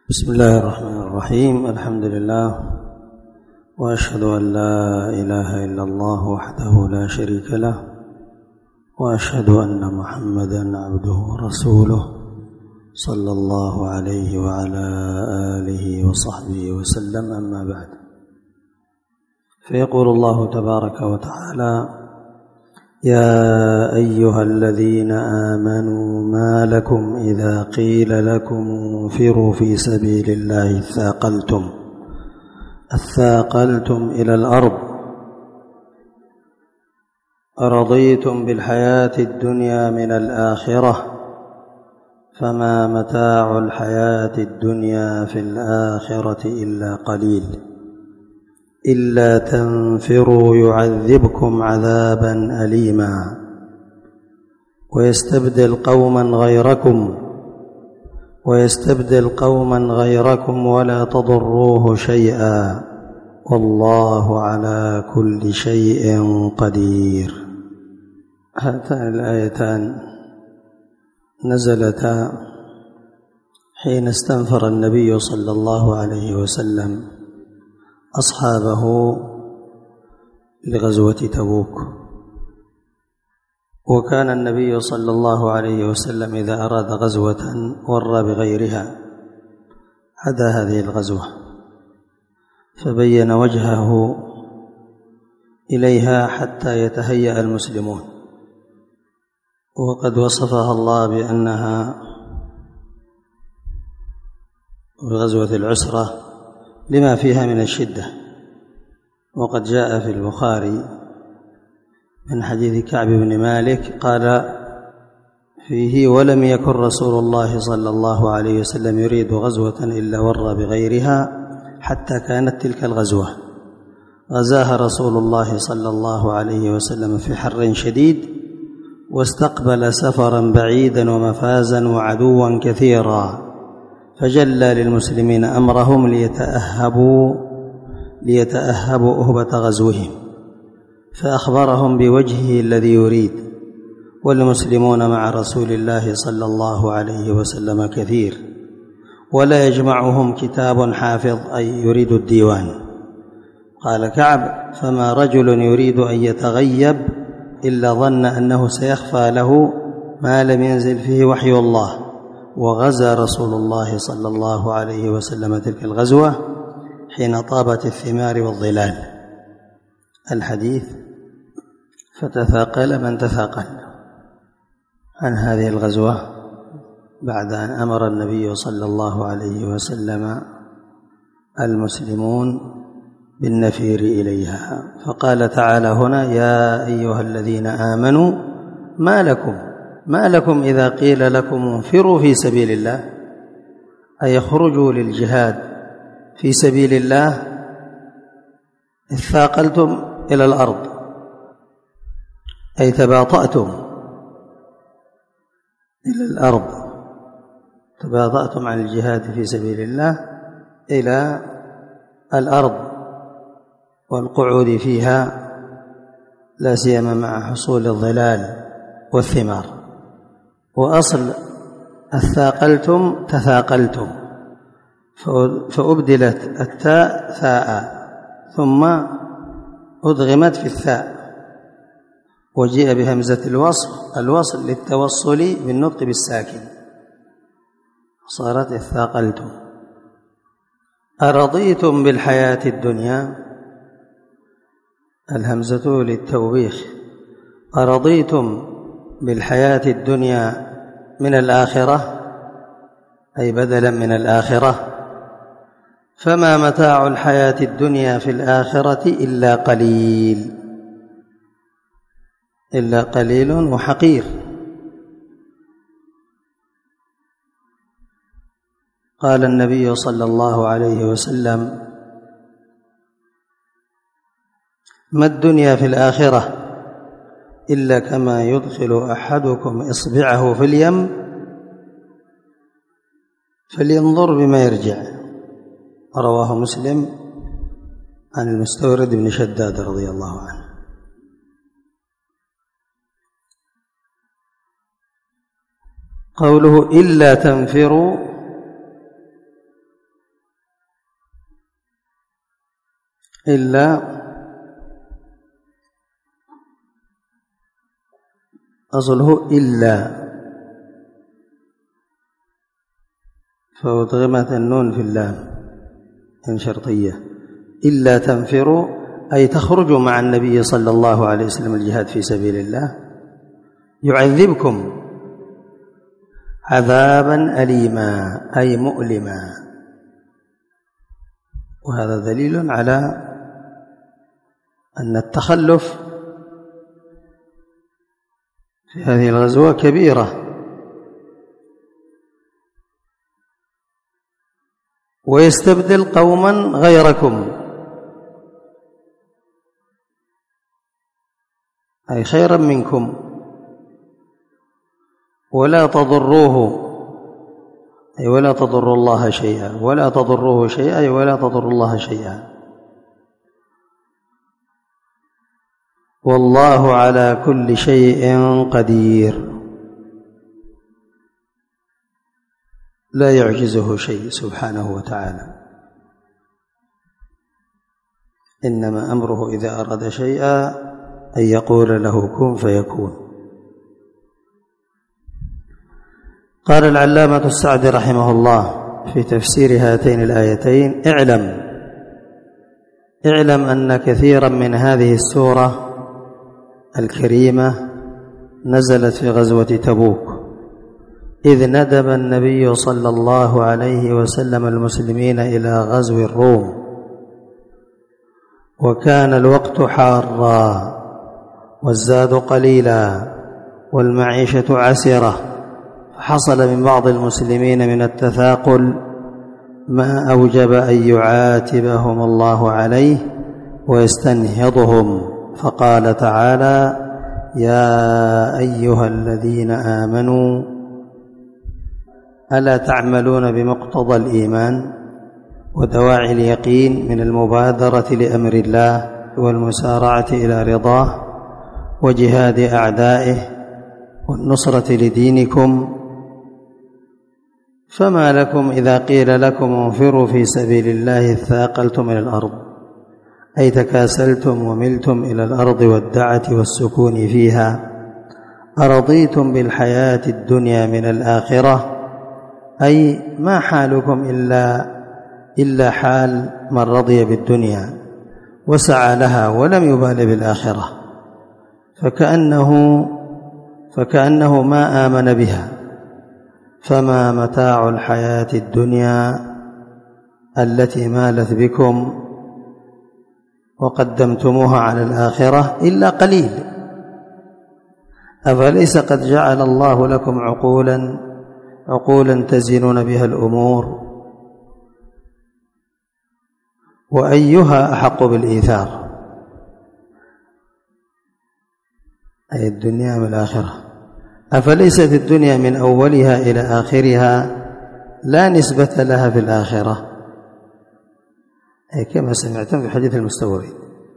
بسم الله الرحمن الرحيم. الحمد لله، وأشهد أن لا إله إلا الله وحده لا شريك له، وأشهد أن محمدا عبده ورسوله صلى الله عليه وعلى آله وصحبه وسلم. أما بعد، فيقول الله تبارك وتعالى: يا أيها الذين آمنوا ما لكم إذا قيل لكم انفروا في سبيل الله أثاقلتم إلى الأرض أرضيتم بالحياة الدنيا من الآخرة فما متاع الحياة الدنيا في الآخرة إلا قليل إلا تنفروا يعذبكم عذابا أليما ويستبدل قوما غيركم ولا تضروه شيئا والله على كل شيء قدير. هاتان الآيتان نزلتا حين استنفر النبي صلى الله عليه وسلم أصحابه لغزوة تبوك. وكان النبي صلى الله عليه وسلم إذا أراد غزوة ورى بغيرها عدا هذه الغزوة، فبين وجهه إليها حتى يتهيأ المسلمون. وقد وصفها الله بأنها غزوة العسرة لما فيها من الشدة. وقد جاء في البخاري من حديث كعب بن مالك قال فيه: ولم يكن رسول الله صلى الله عليه وسلم يريد غزوة إلا ورى بغيرها حتى كانت تلك الغزوة غزاها رسول الله صلى الله عليه وسلم في حر شديد، واستقبل سفرا بعيدا ومفازا وعدوا كثيرا، فجلى للمسلمين أمرهم ليتأهبوا أهبة غزوهم، فأخبرهم بوجهه الذي يريد. والمسلمون مع رسول الله صلى الله عليه وسلم كثير، ولا يجمعهم كتاب حافظ أي يريد الديوان. قال كعب: فما رجل يريد أن يتغيب إلا ظن أنه سيخفى له ما لم ينزل فيه وحي الله. وغزا رسول الله صلى الله عليه وسلم تلك الغزوة حين طابت الثمار والظلال. الحديث: فتثاقل من تثاقل عن هذه الغزوة بعد أن أمر النبي صلى الله عليه وسلم المسلمون بالنفير إليها. فقال تعالى هنا: يا أيها الذين آمنوا ما لكم إذا قيل لكم انفروا في سبيل الله، أي اخرجوا للجهاد في سبيل الله، اثاقلتم إلى الأرض، أي تباطأتم إلى الأرض، تباطأتم عن الجهاد في سبيل الله إلى الأرض والقعود فيها، لا سيما مع حصول الظلال والثمار. وأصل الثاقلتم تثاقلتم، فأبدلت التاء ثاء ثم أدغمت في الثاء، وجيء بهمزة الوصل للتوصل بالنطق بالساكن، صارت اثاقلتم. أرضيتم بالحياة الدنيا، الهمزة للتوبيخ، أرضيتم بالحياة الدنيا من الآخرة، أي بدلا من الآخرة، فما متاع الحياة الدنيا في الآخرة إلا قليل وحقير. قال النبي صلى الله عليه وسلم: ما الدنيا في الآخرة إلا كما يدخل أحدكم إصبعه في اليم فلينظر بما يرجع. رواه مسلم عن المستورد بن شداد رضي الله عنه. قوله إلا تنفروا إلا أصله إلا، فأدغمت النون في اللام إن شرطية. إلا تنفروا أي تخرجوا مع النبي صلى الله عليه وسلم الجهاد في سبيل الله يعذبكم عذابا أليما أي مؤلما. وهذا دليل على أن التخلف في هذه الغزوة كبيرة، ويستبدل قوما غيركم أي خيرا منكم ولا تضروه أي ولا تضروا الله شيئا، ولا تضروه شيئا أي ولا تضروا الله شيئا. والله على كل شيء قدير لا يعجزه شيء سبحانه وتعالى، إنما أمره إذا أراد شيئا أن يقول له كن فيكون. قال العلامة السعدي رحمه الله في تفسير هاتين الآيتين: اعلم أن كثيرا من هذه السورة الكريمة نزلت في غزوة تبوك، إذ ندب النبي صلى الله عليه وسلم المسلمين إلى غزو الروم، وكان الوقت حارا والزاد قليلا والمعيشة عسرة، فحصل من بعض المسلمين من التثاقل ما أوجب أن يعاتبهم الله عليه ويستنهضهم، فقال تعالى: يا أيها الذين آمنوا ألا تعملون بمقتضى الإيمان ودواعي اليقين من المبادرة لأمر الله والمسارعة إلى رضاه وجهاد أعدائه والنصرة لدينكم، فما لكم إذا قيل لكم انفروا في سبيل الله اثاقلتم إلى الأرض، أي تكاسلتم وملتم إلى الأرض والدعة والسكون فيها، أرضيتم بالحياة الدنيا من الآخرة، أي ما حالكم إلا حال من رضي بالدنيا وسعى لها ولم يبال بالآخرة، فكأنه ما آمن بها، فما متاع الحياة الدنيا التي مالت بكم وقدمتموها على الآخرة إلا قليل. أفليس قد جعل الله لكم عقولا تزنون بها الأمور، وأيها أحق بالإيثار، أي الدنيا من الآخرة. أفليست الدنيا من أولها إلى آخرها لا نسبة لها في الآخرة، أي كما سمعتم في حديث المستورد.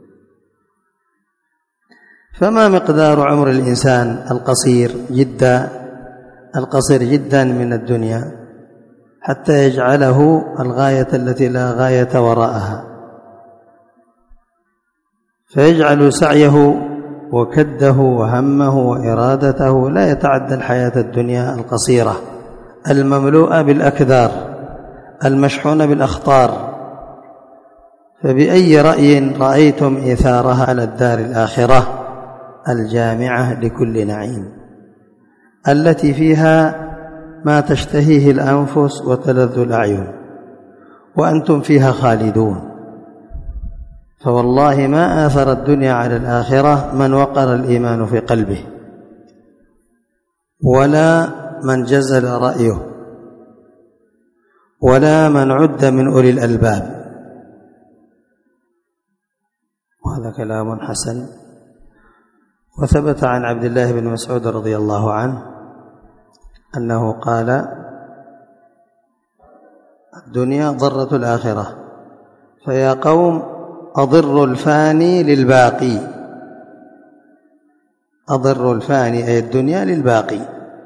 فما مقدار عمر الإنسان القصير جدا من الدنيا حتى يجعله الغاية التي لا غاية وراءها، فيجعل سعيه وكده وهمه وإرادته لا يتعدى الحياة الدنيا القصيرة المملوءة بالأكدار المشحونة بالأخطار. فبأي رأي رأيتم إيثارها على الدار الآخرة الجامعة لكل نعيم، التي فيها ما تشتهيه الأنفس وتلذ الأعين وأنتم فيها خالدون؟ فوالله ما آثر الدنيا على الآخرة من وقر الإيمان في قلبه، ولا من جزل رأيه، ولا من عد من أولي الألباب. وهذا كلام حسن. وثبت عن عبد الله بن مسعود رضي الله عنه أنه قال: الدنيا ضرة الآخرة، فيا قوم أضر الفاني للباقي. أضر الفاني أي الدنيا للباقي.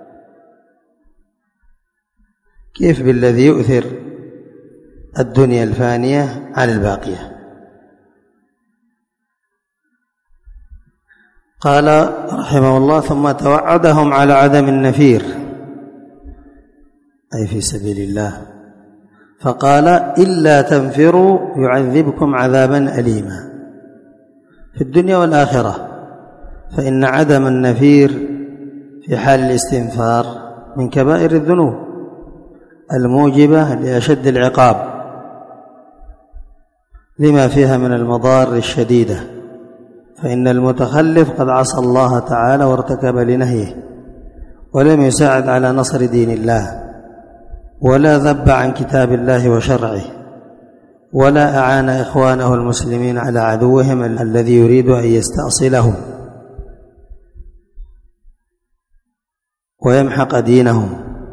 كيف بالذي يؤثر الدنيا الفانية على الباقية؟ قال رحمه الله: ثم توعدهم على عدم النفير أي في سبيل الله، فقال: إلا تنفروا يعذبكم عذابا أليما في الدنيا والآخرة، فإن عدم النفير في حال الاستنفار من كبائر الذنوب الموجبة لأشد العقاب لما فيها من المضار الشديدة، فإن المتخلف قد عصى الله تعالى وارتكب لنهيه ولم يساعد على نصر دين الله، ولا ذب عن كتاب الله وشرعه، ولا أعان إخوانه المسلمين على عدوهم الذي يريد أن يستأصلهم ويمحق دينهم،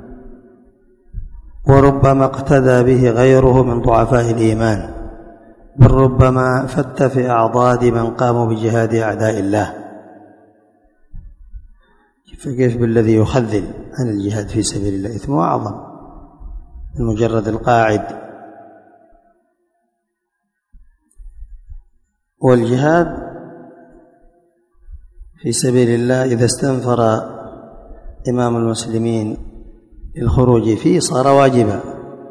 وربما اقتدى به غيره من ضعفاء الإيمان، بل ربما فت في أعضاد من قاموا بجهاد أعداء الله، فكيف بالذي يخذل عن الجهاد في سبيل الله؟ إثمه أعظم من مجرد القاعد. والجهاد في سبيل الله إذا استنفر إمام المسلمين للخروج فيه صار واجبا،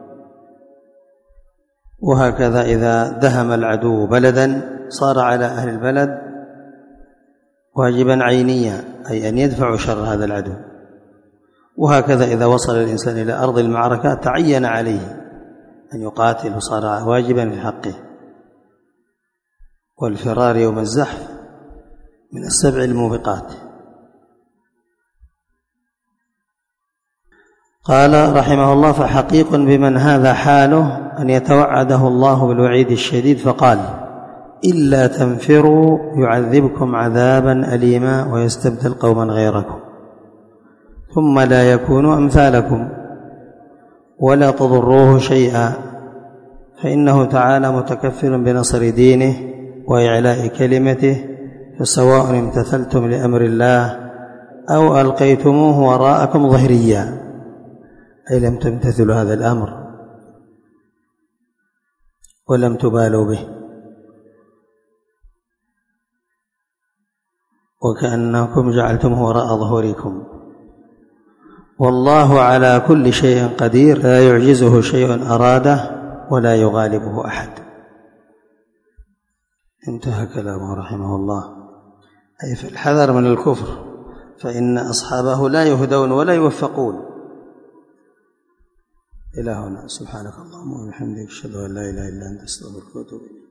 وهكذا إذا دهم العدو بلدا صار على أهل البلد واجبا عينيا، أي أن يدفعوا شر هذا العدو. وهكذا إذا وصل الإنسان إلى أرض المعركة تعين عليه أن يقاتل وصار واجبا في حقه. والفرار يوم الزحف من السبع الموبقات. قال رحمه الله: فحقيق بمن هذا حاله أن يتوعده الله بالوعيد الشديد، فقال: إلا تنفروا يعذبكم عذابا أليما ويستبدل قوما غيركم ثم لا يكونوا أمثالكم ولا تضروه شيئا، فإنه تعالى متكفل بنصر دينه وإعلاء كلمته، فسواء امتثلتم لأمر الله أو ألقيتموه وراءكم ظهريا، أي لم تمتثلوا هذا الأمر ولم تبالوا به، وكأنكم جعلتموه وراء ظهوركم. والله على كل شيء قدير، لا يعجزه شيء أراده ولا يغالبه أحد. انتهى كلامه رحمه الله، أي في الحذر من الكفر، فإن أصحابه لا يهدون ولا يوفقون. إلى هنا، سبحانك اللهم وبحمدك، أشهد أن لا إله إلا أنت، أستغفرك وأتوب إليك.